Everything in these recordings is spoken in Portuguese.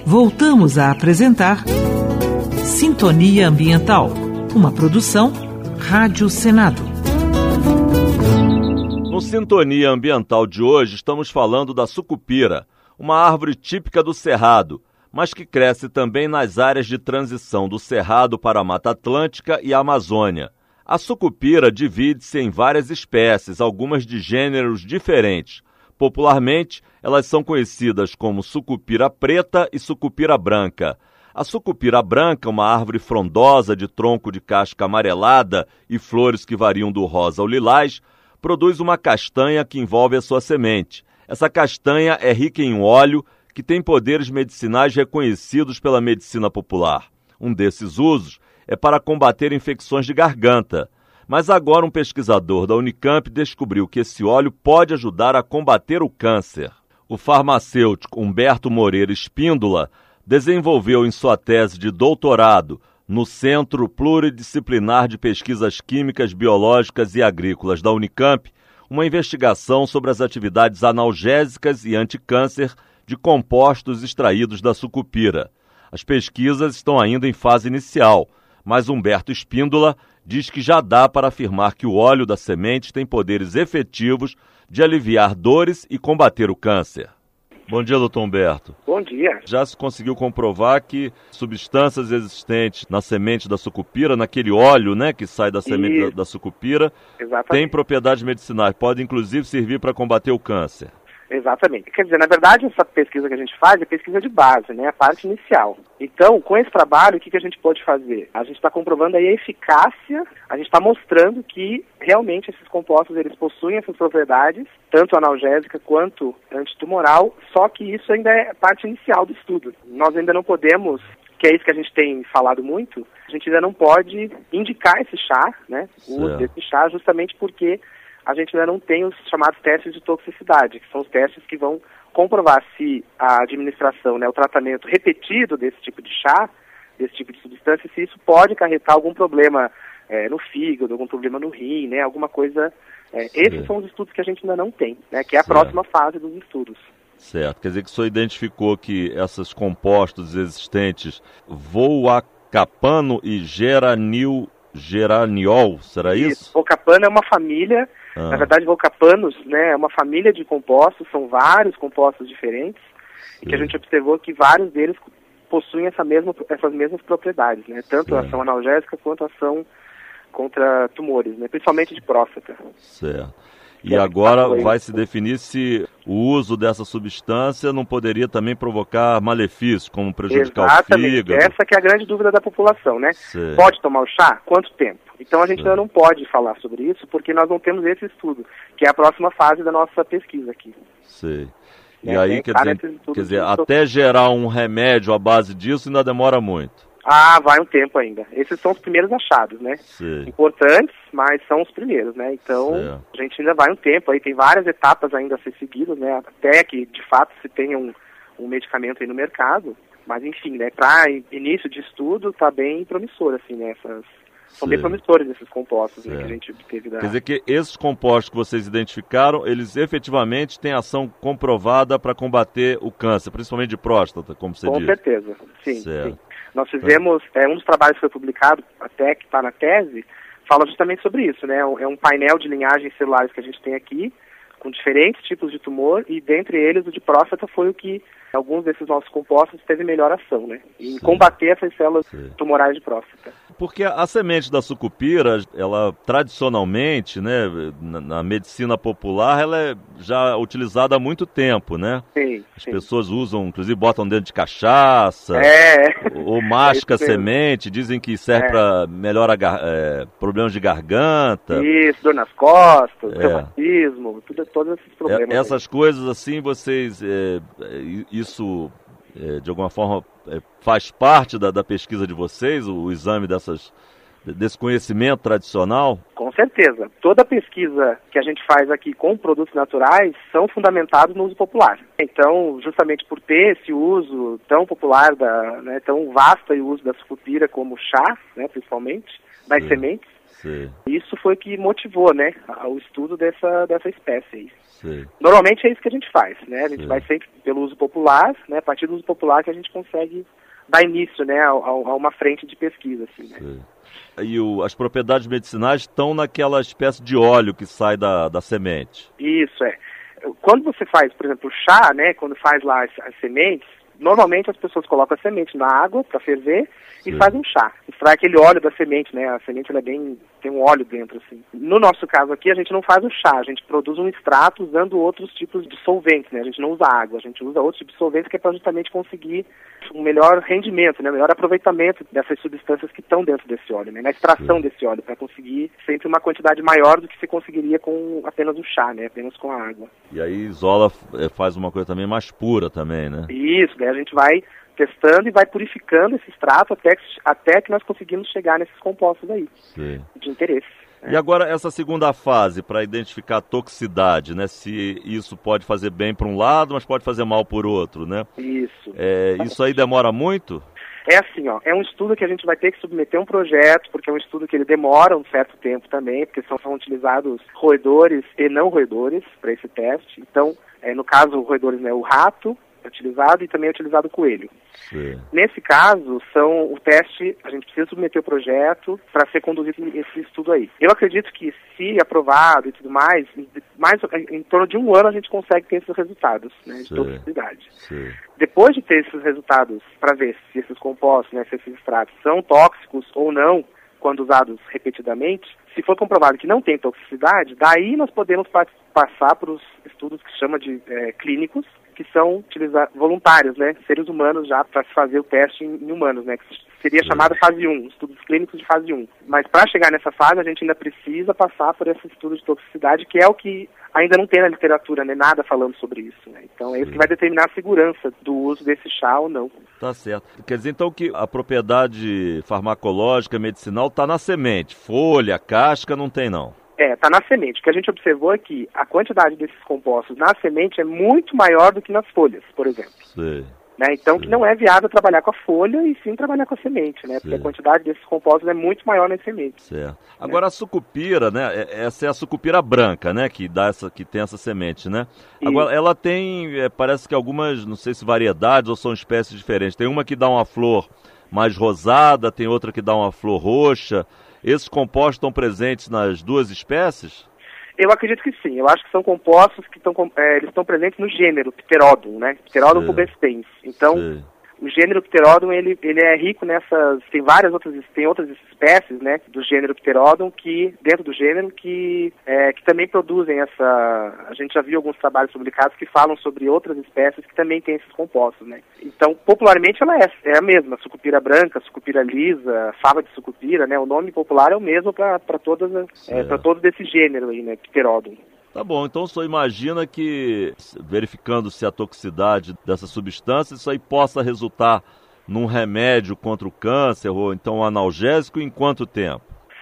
Voltamos a apresentar Sintonia Ambiental, uma produção Rádio Senado. No Sintonia Ambiental de hoje estamos falando da sucupira, uma árvore típica do Cerrado, mas que cresce também nas áreas de transição do Cerrado para a Mata Atlântica e a Amazônia. A sucupira divide-se em várias espécies, algumas de gêneros diferentes. Popularmente, elas são conhecidas como sucupira preta e sucupira branca. A sucupira branca, uma árvore frondosa de tronco de casca amarelada e flores que variam do rosa ao lilás, produz uma castanha que envolve a sua semente. Essa castanha é rica em óleo que tem poderes medicinais reconhecidos pela medicina popular. Um desses usos é para combater infecções de garganta. Mas agora um pesquisador da Unicamp descobriu que esse óleo pode ajudar a combater o câncer. O farmacêutico Humberto Moreira Espíndola desenvolveu em sua tese de doutorado no Centro Pluridisciplinar de Pesquisas Químicas, Biológicas e Agrícolas da Unicamp uma investigação sobre as atividades analgésicas e anticâncer de compostos extraídos da sucupira. As pesquisas estão ainda em fase inicial, mas Humberto Espíndola diz que já dá para afirmar que o óleo da semente tem poderes efetivos de aliviar dores e combater o câncer. Bom dia, doutor Humberto. Bom dia. Já se conseguiu comprovar que substâncias existentes na semente da sucupira, naquele óleo, né, que sai da semente da sucupira, têm propriedades medicinais, podem inclusive servir para combater o câncer. Exatamente. Quer dizer, na verdade, essa pesquisa que a gente faz é pesquisa de base, né? A parte inicial. Então, com esse trabalho, o que a gente pode fazer? A gente está comprovando aí a eficácia, a gente está mostrando que realmente esses compostos, eles possuem essas propriedades, tanto analgésica quanto antitumoral, só que isso ainda é parte inicial do estudo. Nós ainda não podemos, que é isso que a gente tem falado muito, a gente ainda não pode indicar esse chá, né? O uso desse chá, justamente porque a gente ainda não tem os chamados testes de toxicidade, que são os testes que vão comprovar se a administração, né, o tratamento repetido desse tipo de chá, desse tipo de substância, se isso pode acarretar algum problema no fígado, algum problema no rim, né, alguma coisa. Esses são os estudos que a gente ainda não tem, né, que é a próxima fase dos estudos. Certo, quer dizer que o senhor identificou que esses compostos existentes, voacapano e geraniol, será isso? Vocapano é uma família, na verdade vocapanos, né, é uma família de compostos, são vários compostos diferentes, e que a gente observou que vários deles possuem essas mesmas propriedades, né, tanto a ação analgésica quanto a ação contra tumores, né, principalmente de próstata. Certo. E agora vai se definir se o uso dessa substância não poderia também provocar malefícios, como prejudicar o fígado. Essa que é a grande dúvida da população, né? Pode tomar o chá? Quanto tempo? Então a gente ainda não pode falar sobre isso, porque nós não temos esse estudo, que é a próxima fase da nossa pesquisa aqui. Sei. E aí, quer dizer, até gerar um remédio à base disso ainda demora muito. Vai um tempo ainda. Esses são os primeiros achados, né? Importantes, mas são os primeiros, né? Então, a gente ainda vai um tempo aí, tem várias etapas ainda a ser seguidas, né? Até que, de fato, se tenha um medicamento aí no mercado. Mas, enfim, né? Para início de estudo, tá bem promissor, assim, né? São bem promissores esses compostos, né, que a gente obteve da... Quer dizer que esses compostos que vocês identificaram, eles efetivamente têm ação comprovada para combater o câncer, principalmente de próstata, como você disse. Com certeza, sim. Nós fizemos, um dos trabalhos que foi publicado, até que está na tese, fala justamente sobre isso, né? É um painel de linhagens celulares que a gente tem aqui, com diferentes tipos de tumor, e dentre eles o de próstata foi o que alguns desses nossos compostos teve melhor ação, né? Em combater essas células tumorais de próstata. Porque a semente da sucupira, ela tradicionalmente, né, na medicina popular, ela é já utilizada há muito tempo, né? As pessoas usam, inclusive botam dentro de cachaça, ou masca a semente, dizem que serve para melhorar problemas de garganta. Isso, dor nas costas, reumatismo, todos esses problemas. Essas coisas assim, vocês... Isso, de alguma forma, faz parte da pesquisa de vocês, o exame desse conhecimento tradicional? Com certeza. Toda pesquisa que a gente faz aqui com produtos naturais são fundamentados no uso popular. Então, justamente por ter esse uso tão popular, tão vasto o uso da sucupira como chá, né, principalmente, das sementes, Sim. Isso foi o que motivou, né, o estudo dessa espécie aí. Sim. Normalmente é isso que a gente faz, né? A gente Sim. vai sempre pelo uso popular, né? A partir do uso popular que a gente consegue dar início, né, a uma frente de pesquisa, assim, né? Sim. E as propriedades medicinais estão naquela espécie de óleo que sai da semente. Isso, Quando você faz, por exemplo, chá, né, quando faz lá as sementes, normalmente as pessoas colocam a semente na água para ferver e fazem um chá. Extrai aquele óleo da semente, né? A semente ela tem um óleo dentro, assim. No nosso caso aqui, a gente não faz o chá, a gente produz um extrato usando outros tipos de solventes, né? A gente não usa água, a gente usa outros tipos de solventes que é para justamente conseguir um melhor rendimento, né? Um melhor aproveitamento dessas substâncias que estão dentro desse óleo, né? Na extração desse óleo, para conseguir sempre uma quantidade maior do que se conseguiria com apenas o chá, né? Apenas com a água. E aí isola, faz uma coisa também mais pura também, né? Isso, daí a gente vai testando e vai purificando esse extrato até que nós conseguimos chegar nesses compostos aí, Sim. de interesse. E agora essa segunda fase, para identificar a toxicidade, né? Se isso pode fazer bem para um lado, mas pode fazer mal por outro, né? Isso. Isso aí demora muito? É assim, é um estudo que a gente vai ter que submeter um projeto, porque é um estudo que ele demora um certo tempo também, porque são utilizados roedores e não roedores para esse teste. Então, no caso, roedores, né, o rato é utilizado e também é utilizado o coelho. Sim. Nesse caso, o teste, a gente precisa submeter o projeto para ser conduzido esse estudo aí. Eu acredito que, se aprovado e tudo mais em torno de um ano a gente consegue ter esses resultados, né, de toxicidade. Sim. Depois de ter esses resultados para ver se esses compostos, né, se esses extratos são tóxicos ou não, quando usados repetidamente, se for comprovado que não tem toxicidade, daí nós podemos passar para os estudos que se chama de clínicos, que são voluntários, né, seres humanos já para se fazer o teste em humanos, né, que seria chamado fase 1, estudos clínicos de fase 1. Mas para chegar nessa fase, a gente ainda precisa passar por esse estudo de toxicidade, que é o que ainda não tem na literatura, né, nada falando sobre isso, né. Então é isso que vai determinar a segurança do uso desse chá ou não. Tá certo. Quer dizer, então, que a propriedade farmacológica, medicinal, está na semente. Folha, casca, não tem, não. Está na semente. O que a gente observou é que a quantidade desses compostos na semente é muito maior do que nas folhas, por exemplo. Sim. Né? Então, que não é viável trabalhar com a folha e sim trabalhar com a semente, né? Porque a quantidade desses compostos é muito maior nas sementes. Certo. Agora, a sucupira, né? Essa é a sucupira branca, né? Que tem essa semente, né? Isso. Agora, ela tem, parece que algumas, não sei se variedades ou são espécies diferentes. Tem uma que dá uma flor mais rosada, tem outra que dá uma flor roxa. Esses compostos estão presentes nas duas espécies? Eu acredito que sim. Eu acho que são compostos que eles estão presentes no gênero Pterodon, né? Pterodon pubescens. Então, o gênero Pterodon, ele é rico nessas... Tem outras espécies, né, do gênero Pterodon, dentro do gênero, que também produzem essa... A gente já viu alguns trabalhos publicados que falam sobre outras espécies que também têm esses compostos, né? Então, popularmente, ela é a mesma. Sucupira branca, sucupira lisa, fava de sucupira, né? O nome popular é o mesmo para todos desse gênero aí, né, Pterodon. Tá bom, então o senhor imagina que, verificando-se a toxicidade dessa substância, isso aí possa resultar num remédio contra o câncer ou então um analgésico em quanto tempo?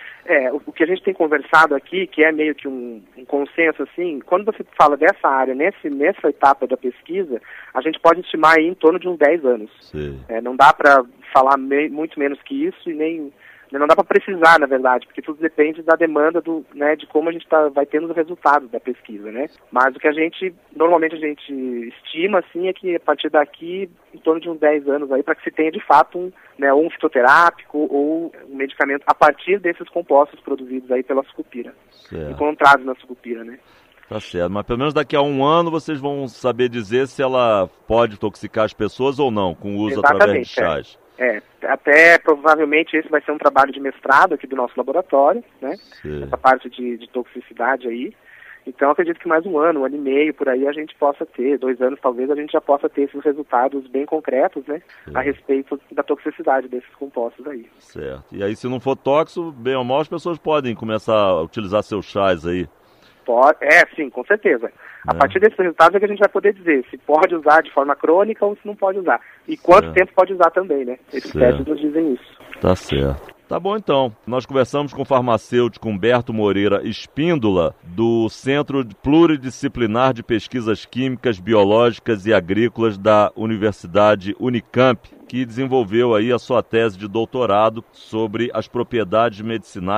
O que a gente tem conversado aqui, que é meio que um consenso, assim, quando você fala dessa área, nessa etapa da pesquisa, a gente pode estimar aí em torno de uns 10 anos. Sim. Não dá para falar muito menos que isso e nem... Não dá para precisar, na verdade, porque tudo depende da demanda de como a gente vai tendo os resultados da pesquisa, né? Mas o que normalmente a gente estima, assim, é que a partir daqui, em torno de uns 10 anos aí, para que se tenha de fato um fitoterápico ou um medicamento a partir desses compostos produzidos aí pela sucupira, encontrados na sucupira, né? Tá certo, mas pelo menos daqui a um ano vocês vão saber dizer se ela pode intoxicar as pessoas ou não, com o uso através de chás. Até provavelmente esse vai ser um trabalho de mestrado aqui do nosso laboratório, né? Essa parte de toxicidade aí. Então, acredito que mais um ano e meio, por aí, a gente possa ter, 2 anos talvez, a gente já possa ter esses resultados bem concretos, né? A respeito da toxicidade desses compostos aí. Certo. E aí, se não for tóxico, bem ou mal, as pessoas podem começar a utilizar seus chás aí. Sim, com certeza. A partir desses resultados é que a gente vai poder dizer se pode usar de forma crônica ou se não pode usar. E quanto tempo pode usar também, né? Esses testes nos dizem isso. Tá certo. Tá bom, então. Nós conversamos com o farmacêutico Humberto Moreira Espíndola, do Centro Pluridisciplinar de Pesquisas Químicas, Biológicas e Agrícolas da Universidade Unicamp, que desenvolveu aí a sua tese de doutorado sobre as propriedades medicinais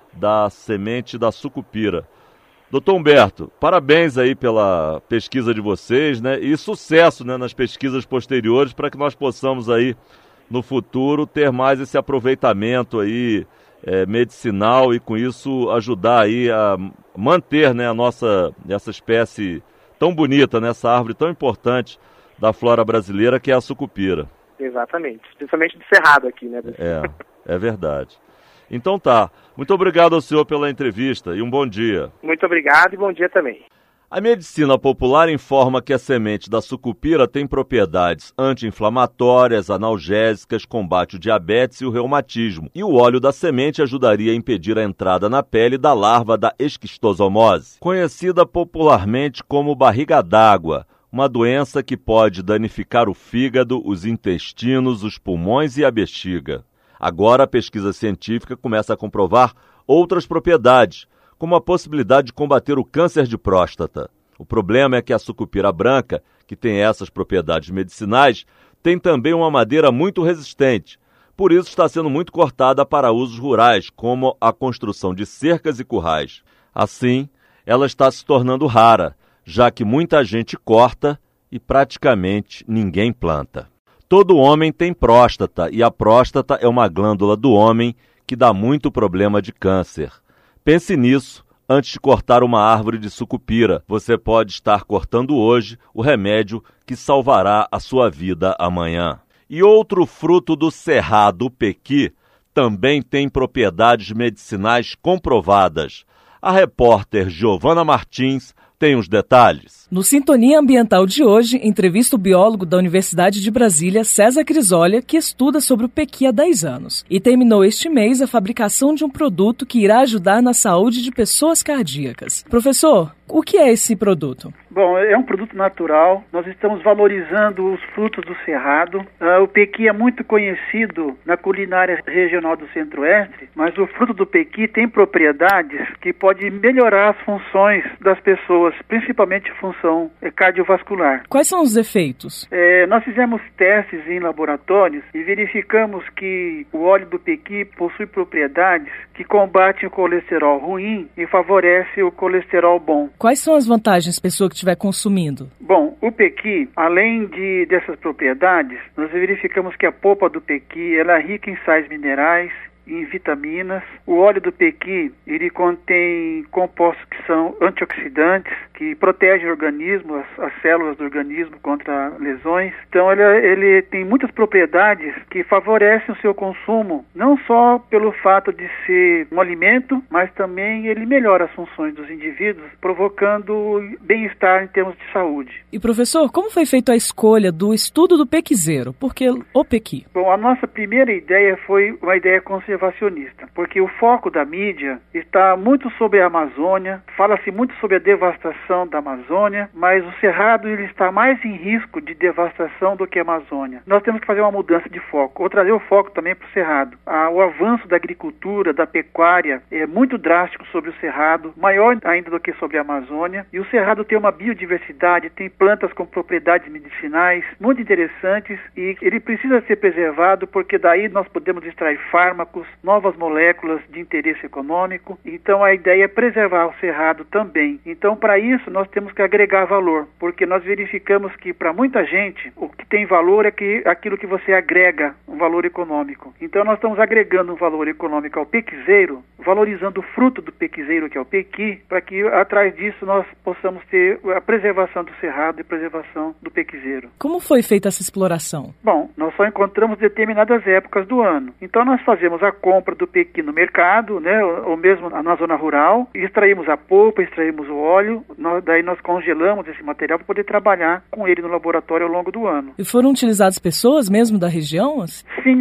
da semente da sucupira. Doutor Humberto, parabéns aí pela pesquisa de vocês, né? E sucesso, né, nas pesquisas posteriores para que nós possamos aí, no futuro, ter mais esse aproveitamento aí medicinal e com isso ajudar aí a manter, né, essa espécie tão bonita, né, essa árvore tão importante da flora brasileira que é a sucupira. Exatamente, principalmente do cerrado aqui, né? É verdade. Então tá. Muito obrigado ao senhor pela entrevista e um bom dia. Muito obrigado e bom dia também. A medicina popular informa que a semente da sucupira tem propriedades anti-inflamatórias, analgésicas, combate o diabetes e o reumatismo. E o óleo da semente ajudaria a impedir a entrada na pele da larva da esquistosomose, conhecida popularmente como barriga d'água, uma doença que pode danificar o fígado, os intestinos, os pulmões e a bexiga. Agora, a pesquisa científica começa a comprovar outras propriedades, como a possibilidade de combater o câncer de próstata. O problema é que a sucupira branca, que tem essas propriedades medicinais, tem também uma madeira muito resistente. Por isso está sendo muito cortada para usos rurais, como a construção de cercas e currais. Assim, ela está se tornando rara, já que muita gente corta e praticamente ninguém planta. Todo homem tem próstata e a próstata é uma glândula do homem que dá muito problema de câncer. Pense nisso antes de cortar uma árvore de sucupira. Você pode estar cortando hoje o remédio que salvará a sua vida amanhã. E outro fruto do cerrado, o pequi, também tem propriedades medicinais comprovadas. A repórter Giovana Martins tem os detalhes. No Sintonia Ambiental de hoje, entrevista o biólogo da Universidade de Brasília, César Crisólia, que estuda sobre o pequi há 10 anos. E terminou este mês a fabricação de um produto que irá ajudar na saúde de pessoas cardíacas. Professor, o que é esse produto? Bom, é um produto natural. Nós estamos valorizando os frutos do cerrado. O pequi é muito conhecido na culinária regional do Centro-Oeste, mas o fruto do pequi tem propriedades que podem melhorar as funções das pessoas, principalmente função cardiovascular. Quais são os efeitos? Nós fizemos testes em laboratórios e verificamos que o óleo do pequi possui propriedades que combatem o colesterol ruim e favorece o colesterol bom. Quais são as vantagens da pessoa que estiver consumindo? Bom, o pequi, além dessas propriedades, nós verificamos que a polpa do pequi ela é rica em sais minerais, em vitaminas. O óleo do pequi, ele contém compostos que são antioxidantes, que protegem o organismo, as células do organismo contra lesões. Então ele tem muitas propriedades que favorecem o seu consumo, não só pelo fato de ser um alimento, mas também ele melhora as funções dos indivíduos, provocando bem-estar em termos de saúde. E professor, como foi feita a escolha do estudo do pequizeiro? Por que o pequi? Bom, a nossa primeira ideia foi uma ideia conservacionista, porque o foco da mídia está muito sobre a Amazônia, fala-se muito sobre a devastação da Amazônia, mas o cerrado ele está mais em risco de devastação do que a Amazônia. Nós temos que fazer uma mudança de foco, ou trazer o foco também para o cerrado. O avanço da agricultura, da pecuária é muito drástico sobre o cerrado, maior ainda do que sobre a Amazônia, e o cerrado tem uma biodiversidade, tem plantas com propriedades medicinais muito interessantes e ele precisa ser preservado porque daí nós podemos extrair fármacos, novas moléculas de interesse econômico. Então a ideia é preservar o cerrado também. Então para isso nós temos que agregar valor, porque nós verificamos que para muita gente o que tem valor é aquilo que você agrega um valor econômico. Então nós estamos agregando um valor econômico ao pequizeiro, valorizando o fruto do pequizeiro que é o pequi, para que atrás disso nós possamos ter a preservação do cerrado e preservação do pequizeiro. Como foi feita essa exploração? Bom, nós só encontramos determinadas épocas do ano. Então nós fazemos a compra do pequi no mercado, né, ou mesmo na zona rural, extraímos a polpa, extraímos o óleo, daí nós congelamos esse material para poder trabalhar com ele no laboratório ao longo do ano. E foram utilizadas pessoas mesmo da região? Sim,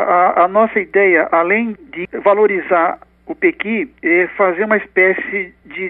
a nossa ideia, além de valorizar o pequi, é fazer uma espécie de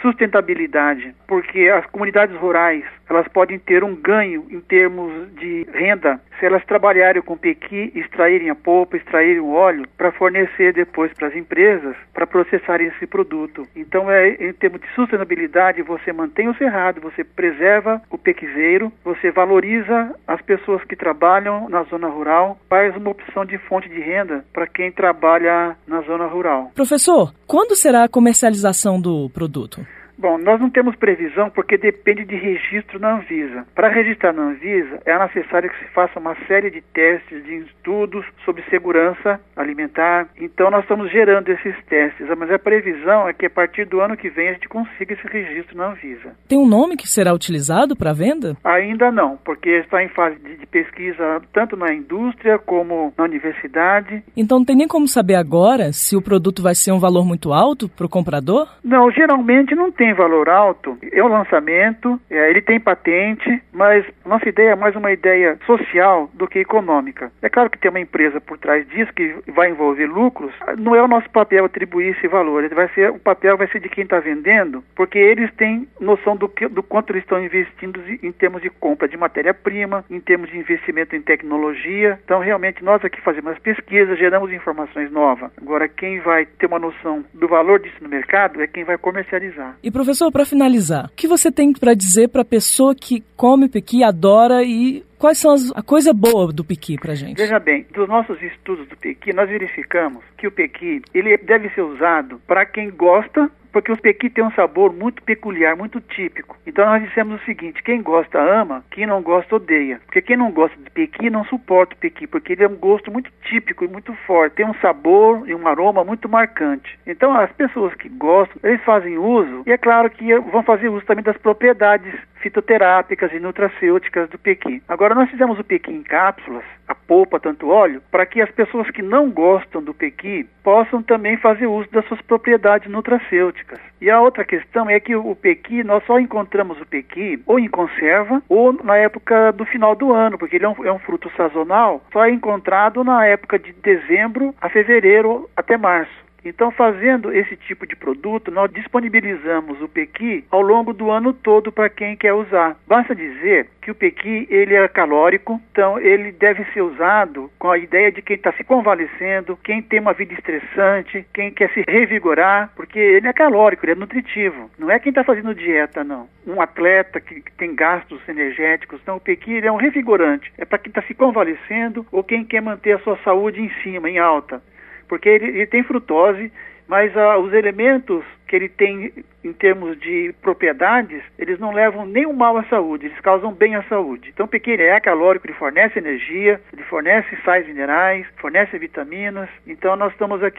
sustentabilidade, porque as comunidades rurais, elas podem ter um ganho em termos de renda se elas trabalharem com pequi, extraírem a polpa, extraírem o óleo para fornecer depois para as empresas para processarem esse produto. Então, em termos de sustentabilidade, você mantém o cerrado, você preserva o pequizeiro, você valoriza as pessoas que trabalham na zona rural, faz uma opção de fonte de renda para quem trabalha na zona rural. Professor, quando será a comercialização do produto? Bom, nós não temos previsão porque depende de registro na Anvisa. Para registrar na Anvisa, é necessário que se faça uma série de testes, de estudos sobre segurança alimentar. Então, nós estamos gerando esses testes, mas a previsão é que a partir do ano que vem a gente consiga esse registro na Anvisa. Tem um nome que será utilizado para venda? Ainda não, porque está em fase de pesquisa tanto na indústria como na universidade. Então, não tem nem como saber agora se o produto vai ser um valor muito alto para o comprador? Não, geralmente não tem valor alto, é um lançamento, ele tem patente, mas nossa ideia é mais uma ideia social do que econômica. É claro que tem uma empresa por trás disso que vai envolver lucros, não é o nosso papel atribuir esse valor, o papel vai ser de quem está vendendo, porque eles têm noção do quanto eles estão investindo em termos de compra de matéria-prima, em termos de investimento em tecnologia. Então, realmente, nós aqui fazemos as pesquisas, geramos informações novas. Agora, quem vai ter uma noção do valor disso no mercado é quem vai comercializar. E, professor, para finalizar, o que você tem para dizer para a pessoa que come pequi, adora, e quais são a coisa boa do pequi para a gente? Veja bem, dos nossos estudos do pequi, nós verificamos que o pequi ele deve ser usado para quem gosta, porque o pequi tem um sabor muito peculiar, muito típico. Então nós dissemos o seguinte: quem gosta ama, quem não gosta odeia. Porque quem não gosta de pequi não suporta o pequi, porque ele é um gosto muito típico e muito forte. Tem um sabor e um aroma muito marcante. Então as pessoas que gostam, eles fazem uso, e é claro que vão fazer uso também das propriedades fitoterápicas e nutracêuticas do pequi. Agora nós fizemos o pequi em cápsulas, a polpa, tanto óleo, para que as pessoas que não gostam do pequi possam também fazer uso das suas propriedades nutracêuticas. E a outra questão é que o pequi, nós só encontramos o pequi ou em conserva ou na época do final do ano, porque ele é um fruto sazonal, só é encontrado na época de dezembro a fevereiro até março. Então, fazendo esse tipo de produto, nós disponibilizamos o pequi ao longo do ano todo para quem quer usar. Basta dizer que o pequi ele é calórico, então ele deve ser usado com a ideia de quem está se convalescendo, quem tem uma vida estressante, quem quer se revigorar, porque ele é calórico, ele é nutritivo. Não é quem está fazendo dieta, não. Um atleta que tem gastos energéticos, então o pequi ele é um revigorante. É para quem está se convalescendo ou quem quer manter a sua saúde em cima, em alta. Porque ele tem frutose, mas os elementos que ele tem em termos de propriedades, eles não levam nenhum mal à saúde, eles causam bem à saúde. Então o pequi ele é calórico, ele fornece energia, ele fornece sais minerais, fornece vitaminas. Então nós estamos aqui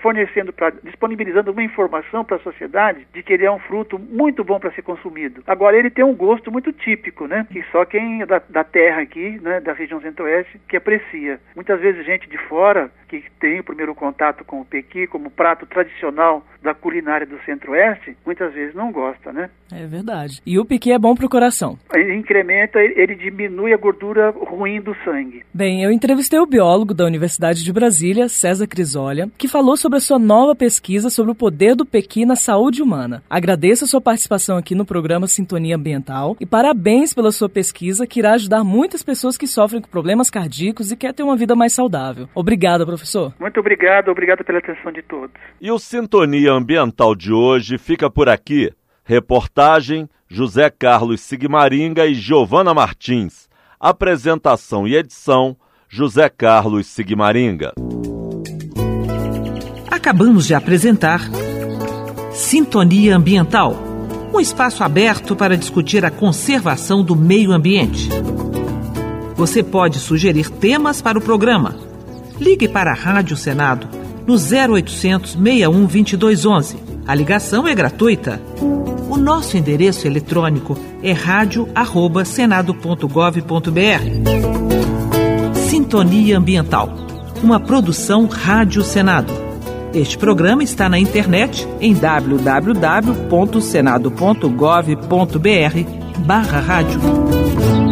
disponibilizando uma informação para a sociedade de que ele é um fruto muito bom para ser consumido. Agora ele tem um gosto muito típico, né? Que só quem é da terra aqui, né, da região centro-oeste, que aprecia. Muitas vezes gente de fora que tem o primeiro contato com o pequi como prato tradicional da culinária do centro-oeste, muitas vezes não gosta, né? É verdade. E o pequi é bom para o coração. Ele incrementa, ele diminui a gordura ruim do sangue. Bem, eu entrevistei o biólogo da Universidade de Brasília, César Crisólia, que falou sobre a sua nova pesquisa sobre o poder do pequi na saúde humana. Agradeço a sua participação aqui no programa Sintonia Ambiental e parabéns pela sua pesquisa, que irá ajudar muitas pessoas que sofrem com problemas cardíacos e querem ter uma vida mais saudável. Obrigado, professor. Muito obrigado pela atenção de todos. E o Sintonia Ambiental de hoje fica por aqui. Reportagem José Carlos Sigmaringa e Giovana Martins. Apresentação e edição José Carlos Sigmaringa. Acabamos de apresentar Sintonia Ambiental, um espaço aberto para discutir a conservação do meio ambiente. Você pode sugerir temas para o programa. Ligue para a Rádio Senado no 0800 61 2211. A ligação é gratuita. O nosso endereço eletrônico é radio@senado.gov.br. Sintonia Ambiental, uma produção Rádio Senado. Este programa está na internet em www.senado.gov.br/rádio.